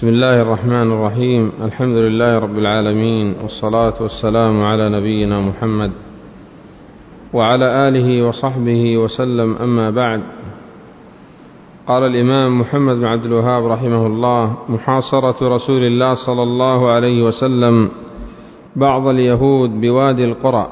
بسم الله الرحمن الرحيم. الحمد لله رب العالمين، والصلاة والسلام على نبينا محمد وعلى آله وصحبه وسلم، أما بعد. قال الإمام محمد بن عبد الوهاب رحمه الله: محاصرة رسول الله صلى الله عليه وسلم بعض اليهود بوادي القرى.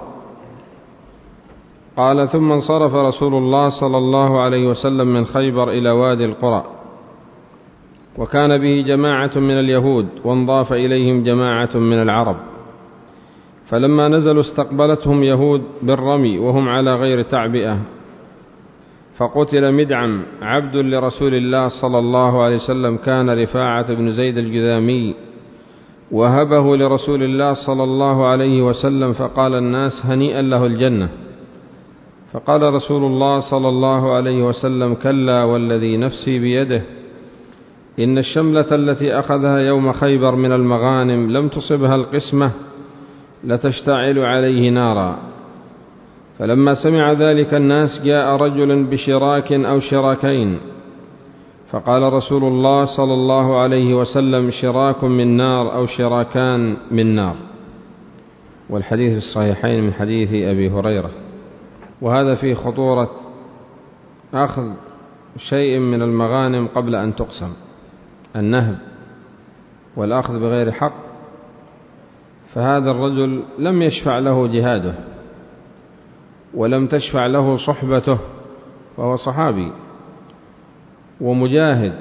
قال: ثم انصرف رسول الله صلى الله عليه وسلم من خيبر إلى وادي القرى، وكان به جماعة من اليهود، وانضاف إليهم جماعة من العرب. فلما نزلوا استقبلتهم يهود بالرمي وهم على غير تعبئة، فقتل مدعم عبد لرسول الله صلى الله عليه وسلم، كان رفاعة بن زيد الجذامي، وهبه لرسول الله صلى الله عليه وسلم، فقال الناس: هنيئا له الجنة. فقال رسول الله صلى الله عليه وسلم: كلا والذي نفسي بيده، إن الشملة التي أخذها يوم خيبر من المغانم لم تصبها القسمة لتشتعل عليه نارا. فلما سمع ذلك الناس جاء رجل بشراك أو شراكين، فقال رسول الله صلى الله عليه وسلم: شراك من نار أو شراكان من نار. والحديث الصحيحين من حديث أبي هريرة. وهذا فيه خطورة أخذ شيء من المغانم قبل أن تقسم، النهب والأخذ بغير حق. فهذا الرجل لم يشفع له جهاده، ولم تشفع له صحبته، وهو صحابي ومجاهد،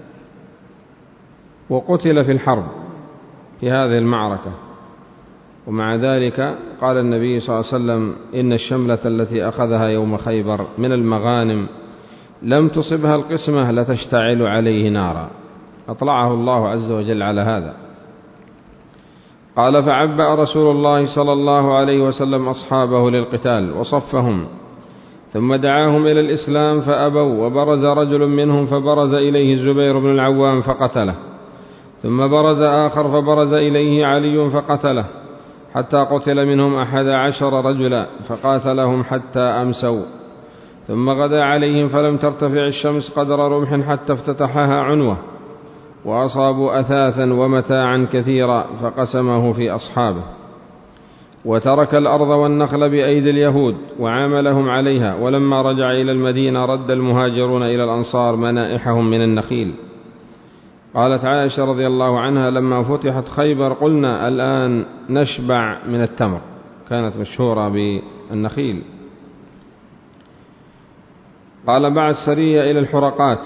وقتل في الحرب في هذه المعركة. ومع ذلك قال النبي صلى الله عليه وسلم: إن الشملة التي أخذها يوم خيبر من المغانم لم تصبها القسمة لتشتعل عليه نارا. أطلعه الله عز وجل على هذا. قال: فعبأ رسول الله صلى الله عليه وسلم أصحابه للقتال وصفهم، ثم دعاهم إلى الإسلام فأبوا، وبرز رجل منهم فبرز إليه الزبير بن العوام فقتله، ثم برز آخر فبرز إليه علي فقتله، حتى قتل منهم 11 رجلا، فقاتلهم حتى أمسوا. ثم غدا عليهم فلم ترتفع الشمس قدر رمح حتى افتتحها عنوة، وأصابوا أثاثا ومتاعا كثيرا، فقسمه في أصحابه، وترك الأرض والنخل بأيدي اليهود وعاملهم عليها. ولما رجع إلى المدينة رد المهاجرون إلى الأنصار منائحهم من النخيل. قالت عائشة رضي الله عنها: لما فتحت خيبر قلنا الآن نشبع من التمر، كانت مشهورة بالنخيل. قال: بعث سرية إلى الحرقات،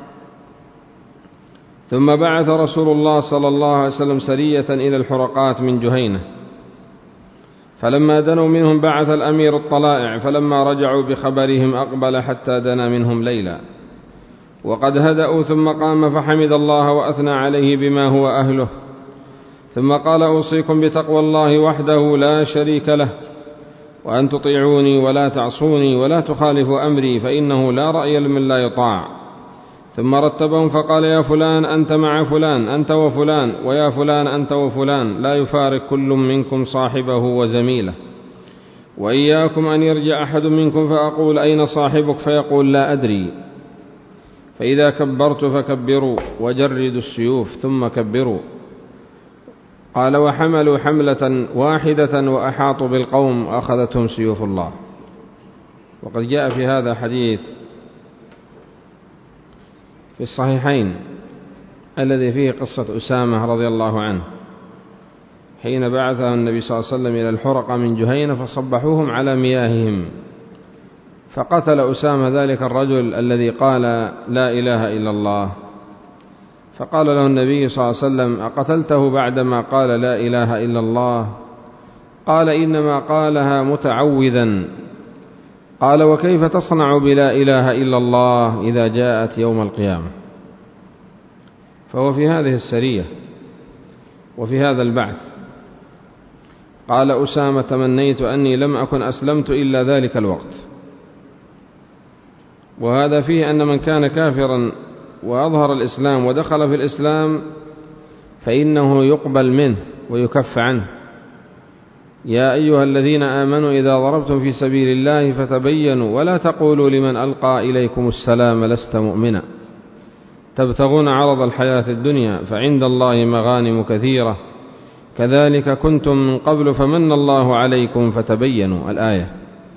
ثم بعث رسول الله صلى الله عليه وسلم سرية إلى الحرقات من جهينة، فلما دنوا منهم بعث الأمير الطلائع، فلما رجعوا بخبرهم أقبل حتى دنا منهم ليلا، وقد هدأوا، ثم قام فحمد الله وأثنى عليه بما هو أهله، ثم قال: أوصيكم بتقوى الله وحده لا شريك له، وأن تطيعوني ولا تعصوني ولا تخالفوا أمري، فإنه لا رأي لمن لا يطاع. ثم رتبهم فقال: يا فلان أنت مع فلان، أنت وفلان، ويا فلان أنت وفلان، لا يفارق كل منكم صاحبه وزميله، وإياكم أن يرجع أحد منكم فأقول: أين صاحبك؟ فيقول: لا أدري. فإذا كبرت فكبروا، وجردوا السيوف ثم كبروا. قال: وحملوا حملة واحدة وأحاطوا بالقوم، وأخذتهم سيوف الله. وقد جاء في هذا حديث في الصحيحين الذي فيه قصة أسامة رضي الله عنه، حين بعثه النبي صلى الله عليه وسلم إلى الحرقة من جهينة فصبحوهم على مياههم، فقتل أسامة ذلك الرجل الذي قال: لا إله إلا الله. فقال له النبي صلى الله عليه وسلم: أقتلته بعدما قال لا إله إلا الله؟ قال: إنما قالها متعوذا. قال: وكيف تصنع بلا إله إلا الله إذا جاءت يوم القيامة؟ فهو في هذه السرية وفي هذا البعث. قال أسامة: تمنيت أني لم أكن أسلمت إلا ذلك الوقت. وهذا فيه أن من كان كافرا وأظهر الإسلام ودخل في الإسلام فإنه يقبل منه ويكف عنه. يا أيها الذين آمنوا إذا ضربتم في سبيل الله فتبينوا ولا تقولوا لمن ألقى إليكم السلام لست مؤمنا. تبتغون عرض الحياة الدنيا فعند الله مغانم كثيرة كذلك كنتم من قبل فمن الله عليكم فتبينوا الآية.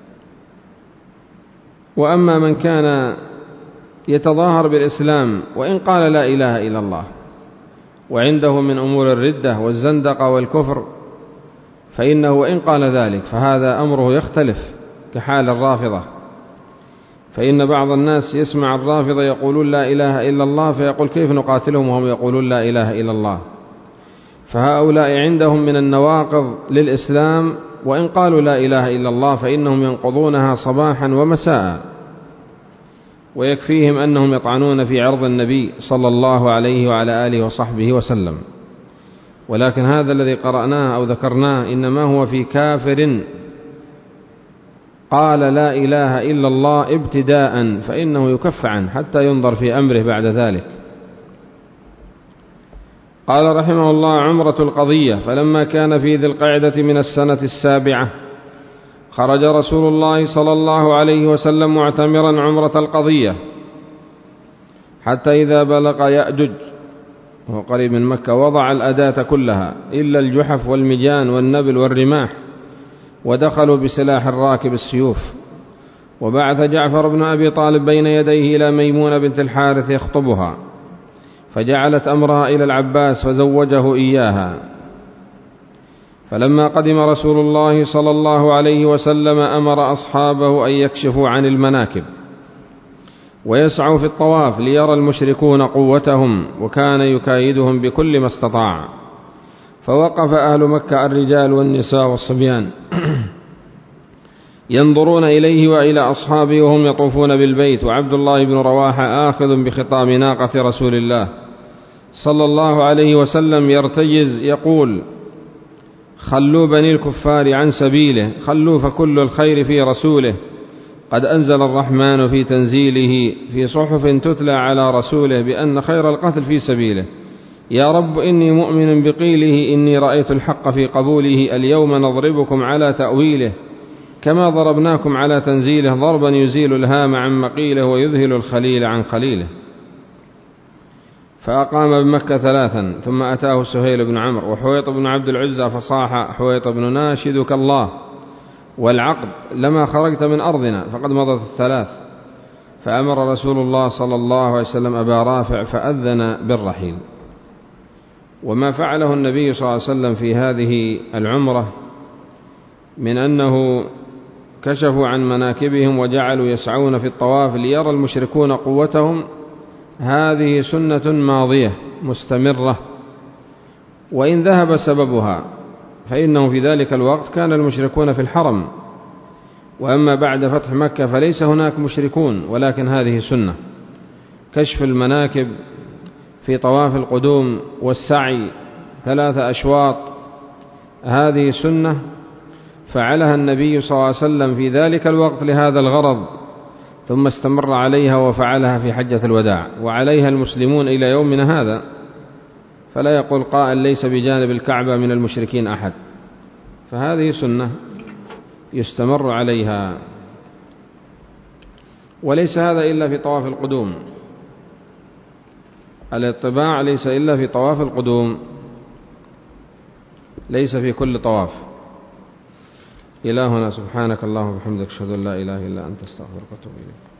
وأما من كان يتظاهر بالإسلام وإن قال لا إله إلا الله وعنده من أمور الردة والزندقة والكفر فإنه وإن قال ذلك فهذا أمره يختلف كحال الرافضة، فإن بعض الناس يسمع الرافضة يقولون لا إله إلا الله فيقول كيف نقاتلهم وهم يقولون لا إله إلا الله، فهؤلاء عندهم من النواقض للإسلام وإن قالوا لا إله إلا الله فإنهم ينقضونها صباحا ومساء، ويكفيهم أنهم يطعنون في عرض النبي صلى الله عليه وعلى آله وصحبه وسلم. ولكن هذا الذي قرأناه أو ذكرناه إنما هو في كافر قال لا إله إلا الله ابتداء فإنه يكف عنه حتى ينظر في أمره بعد ذلك. قال رحمه الله: عمرة القضية. فلما كان في ذي القعدة من السنة 7 خرج رسول الله صلى الله عليه وسلم معتمرا عمرة القضية حتى إذا بلغ يأجج وهو قريب من مكة وضع الأداة كلها إلا الجحف والمجان والنبل والرماح، ودخلوا بسلاح الراكب السيوف. وبعث جعفر بن أبي طالب بين يديه إلى ميمونة بنت الحارث يخطبها، فجعلت أمرها إلى العباس فزوجه إياها. فلما قدم رسول الله صلى الله عليه وسلم أمر أصحابه أن يكشفوا عن المناكب ويسعوا في الطواف ليرى المشركون قوتهم، وكان يكايدهم بكل ما استطاع. فوقف أهل مكة الرجال والنساء والصبيان ينظرون إليه وإلى أصحابه وهم يطوفون بالبيت، وعبد الله بن رواحة آخذ بخطام ناقة رسول الله صلى الله عليه وسلم يرتجز يقول: خلوا بني الكفار عن سبيله، خلوا فكل الخير في رسوله، قد أنزل الرحمن في تنزيله في صحف تتلى على رسوله بأن خير القتل في سبيله. يا رب إني مؤمن بقيله، إني رأيت الحق في قبوله، اليوم نضربكم على تأويله كما ضربناكم على تنزيله، ضربا يزيل الهام عن مقيله ويذهل الخليل عن خليله. فأقام بمكة 3 ثم أتاه سهيل بن عمرو وحويط بن عبد العزى فصاح حويط بن ناشدك الله والعقد لما خرجت من أرضنا، فقد مضت 3. فأمر رسول الله صلى الله عليه وسلم أبا رافع فأذن بالرحيل. وما فعله النبي صلى الله عليه وسلم في هذه العمرة من أنه كشفوا عن مناكبهم وجعلوا يسعون في الطواف ليرى المشركون قوتهم، هذه سنة ماضية مستمرة، وإن ذهب سببها فإنه في ذلك الوقت كان المشركون في الحرم، وأما بعد فتح مكة فليس هناك مشركون، ولكن هذه سنة كشف المناكب في طواف القدوم والسعي 3 أشواط، هذه سنة فعلها النبي صلى الله عليه وسلم في ذلك الوقت لهذا الغرض، ثم استمر عليها وفعلها في حجة الوداع، وعليها المسلمون إلى يومنا هذا. فلا يقول قائل ليس بجانب الكعبة من المشركين أحد، فهذه سنة يستمر عليها. وليس هذا إلا في طواف القدوم، الاطباع ليس إلا في طواف القدوم، ليس في كل طواف. إلهنا سبحانك اللهم وبحمدك أشهد أن لا إله إلا أنت أستغفرك وأتوب إليك.